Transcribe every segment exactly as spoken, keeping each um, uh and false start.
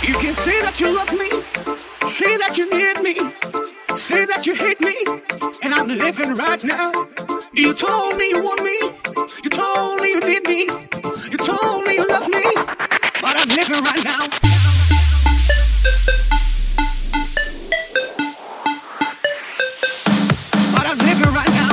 You can say that you love me, say that you need me, say that you hate me, and I'm living right now. You told me you want me, you told me you need me, you told me you love me, but I'm living right now. But I'm living right now.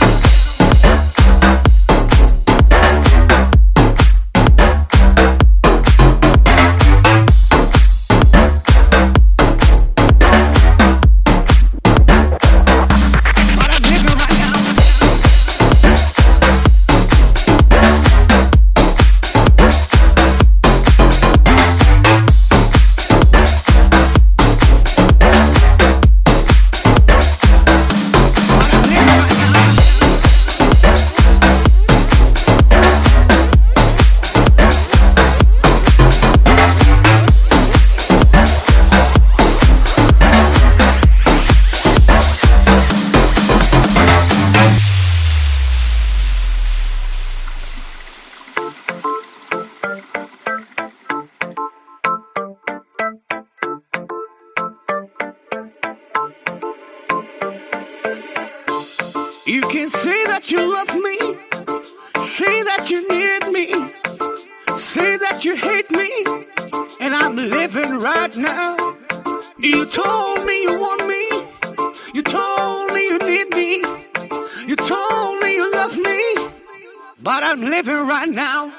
You can say that you love me, say that you need me, say that you hate me, and I'm living right now. You told me you want me, you told me you need me, you told me you love me, but I'm living right now.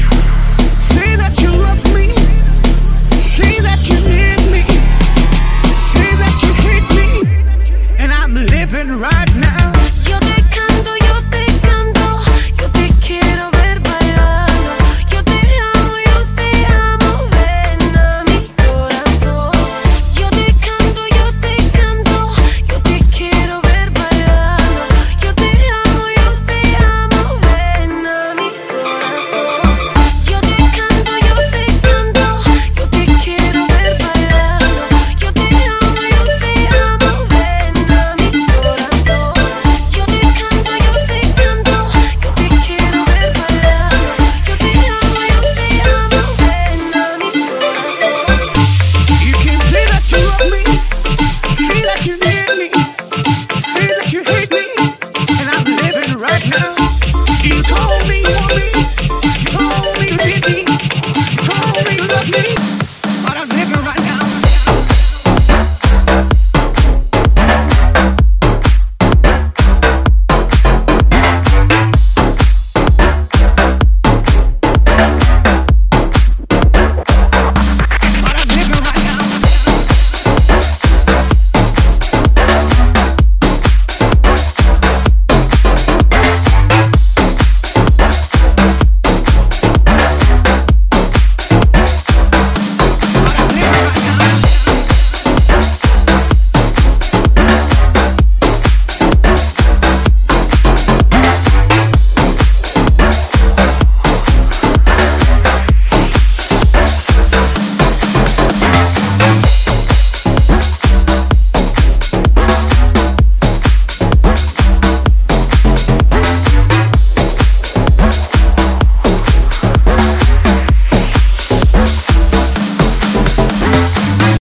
Say that you love me, say that you need me, say that you hate me, and I'm living right now. Yo te canto, yo te canto, yo te quiero ver bailando. Yo te amo, yo te amo, ven a mi corazón. Yo te canto, yo te canto, yo te quiero ver bailando. Yo te amo, yo te amo, ven a mi corazón. Yo te canto, yo te canto, yo te quiero ver bailando. Yo te amo, yo te amo, ven a mi corazón. Yo te canto, yo te canto, yo te quiero ver bailando. Yo te amo, yo te amo, ven a mi corazón. You can say that you love me, say that you need me, say that you hate me, and I'm living right now. You told me you want me, you told me you need me, you told me you love me,